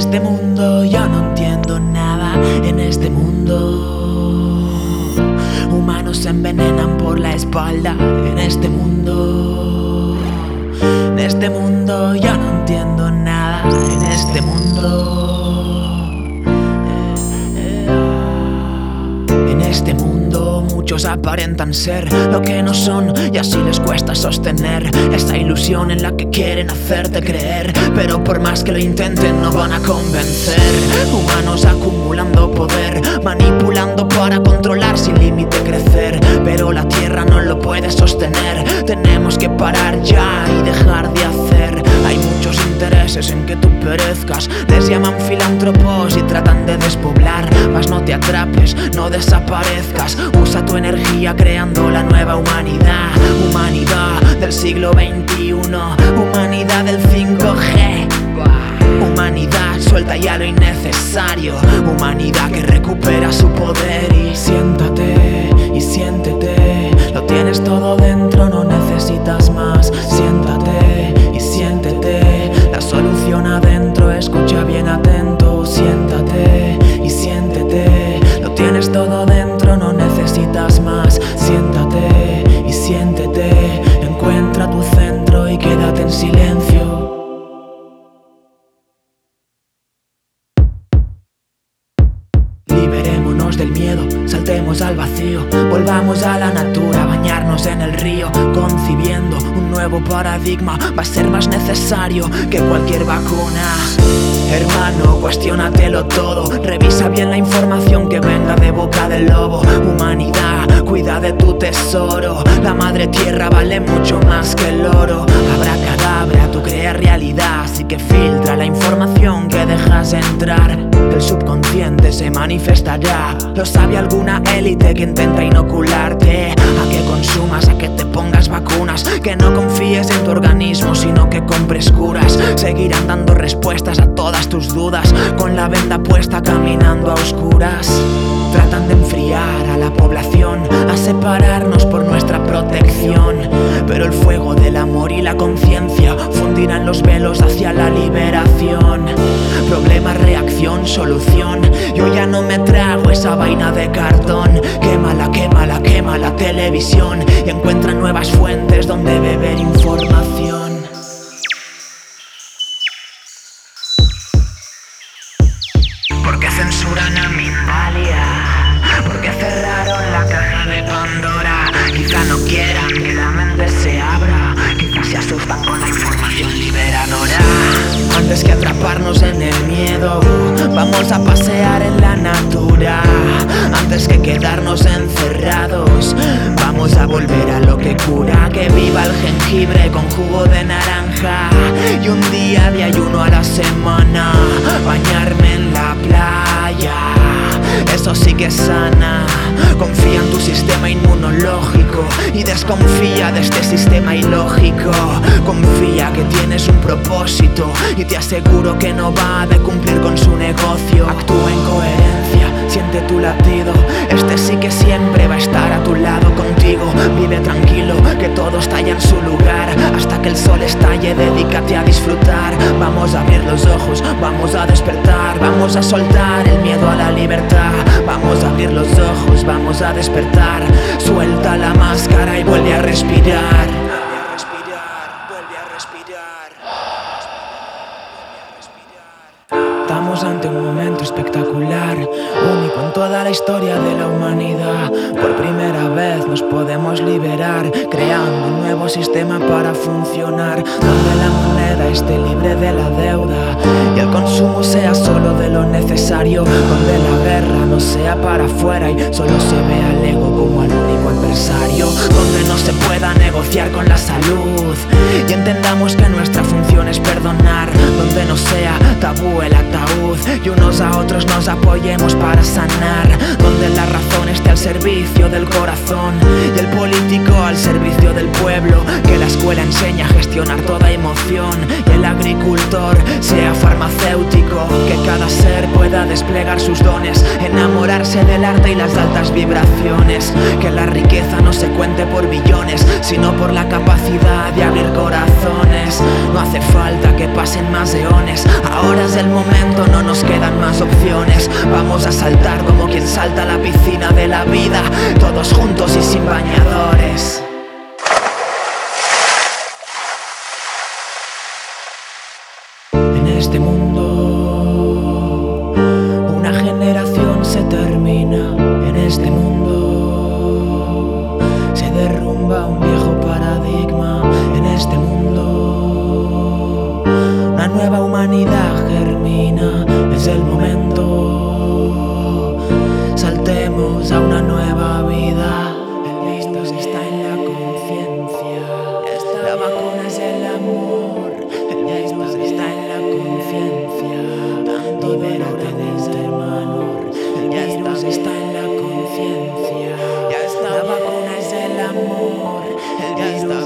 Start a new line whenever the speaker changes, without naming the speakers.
este mundo yo no entiendo nada. En este mundo humanos se envenenan por la espalda. En este mundo yo no entiendo nada. En este mundo muchos aparentan ser lo que no son y así les cuesta sostener esta ilusión en la que quieren hacerte creer. Pero por más que lo intenten no van a convencer. Humanos acumulando poder, manipulando para controlar sin límite crecer. Pero la tierra no lo puede sostener. Tenemos que parar ya y dejar de hacer. Hay muchos intereses en que tú perezcas. Les llaman filántropos y tratan de despoblar. Mas no te atrapes, no desaparezcas. Usa tu energía creando la nueva humanidad. Humanidad del siglo XXI, humanidad del 5G. Humanidad suelta ya lo innecesario. Humanidad que recupera su poder. Y siéntate y siéntete. Lo tienes todo dentro, no necesitas más. Siéntate y siéntete. La solución adentro, escucha bien atento. Siéntate y siéntete. Lo tienes todo dentro, no necesitas más. Siéntate y siéntete. Encuentra tu centro y quédate en silencio. Liberémonos del miedo, saltemos al vacío. Volvamos a la natura, bañarnos en el río. Concibiendo un nuevo paradigma. Va a ser más necesario que cualquier vacuna. Hermano, cuestiónatelo todo. Revisa bien la información que venga de boca del lobo. Humanidad, cuida de tu tesoro. La madre tierra vale mucho más que el oro. Abracadabra, tú creas realidad. Así que filtra la información que dejas entrar. El subconsciente se manifestará. Lo sabe alguna élite que intenta inocularte. A que consumas, a que te pongas vacunas. Que no confíes en tu organismo, sino que compres curas. Seguirán dando respuestas a todas tus dudas. Con la venda puesta caminando a oscuras. Tratan de enfriar a la población, a separarnos por nuestra protección. Pero el fuego del amor y la conciencia fundirán los velos hacia la liberación. Problema, reacción, solución. Yo ya no me trago esa vaina de cartón. Quémala, quémala, quema la televisión. Y encuentra nuevas fuentes donde beber información. ¿Por qué censuran a Mindalia? ¿Por qué cerraron la caja de Pandora? Quizá no quieran que la mente se abra. Quizás se asustan con la información liberadora. Antes que atraparnos en el miedo, vamos a pasear en la natura. Antes que quedarnos encerrados, vamos a volver a lo que cura. Que viva el jengibre con jugo de naranja. Y un día de ayuno a la semana. Bañarme en la playa, eso sí que sana. Confía en tu sistema inmunológico y desconfía de este sistema ilógico. Confía que tienes un propósito y te aseguro que no va de cumplir con su negocio. Actúa en coherencia, siente tu latido. Este sí que siempre va a estar a tu lado contigo. Vive tranquilo, que todo está ya en su lugar. Hasta que el sol estalle, dedícate a disfrutar. Vamos a abrir los ojos, vamos a despertar. Vamos a soltar el miedo a la libertad. Vamos a abrir los ojos, vamos a despertar. Suelta la máscara y vuelve a respirar. Vuelve a respirar. Estamos ante un momento espectacular, único en toda la historia de la humanidad. Por primera vez nos podemos liberar, creando un nuevo sistema para funcionar, donde la moneda esté libre de la deuda y el consumo sea solo de lo necesario, donde la guerra no sea para afuera y solo se vea al ego como al único adversario, donde no se pueda negociar con la salud y entendamos que nuestra función es perdonar, donde no sea tabú el ataúd y unos a otros nos apoyemos para sanar, donde la razón esté al servicio del corazón y el político al servicio del pueblo, que la escuela enseña a gestionar toda emoción y el agricultor sea farmacéutico, que cada ser pueda desplegar sus dones, enamorarse del arte y las altas vibraciones, que la riqueza riqueza no se cuente por billones, sino por la capacidad de abrir corazones. No hace falta que pasen más eones, ahora es el momento, no nos quedan más opciones. Vamos a saltar como quien salta a la piscina de la vida, todos juntos y sin bañadores. En este mundo una generación se termina. En este mundo se derrumba un viejo paradigma. En este mundo una nueva humanidad germina. Es el momento, saltemos a una nueva vida. El virus está en la conciencia, la vacuna es el amor. El virus está en la conciencia, libérate de este hermano. El virus está en la conciencia, la vacuna es el amor. El virus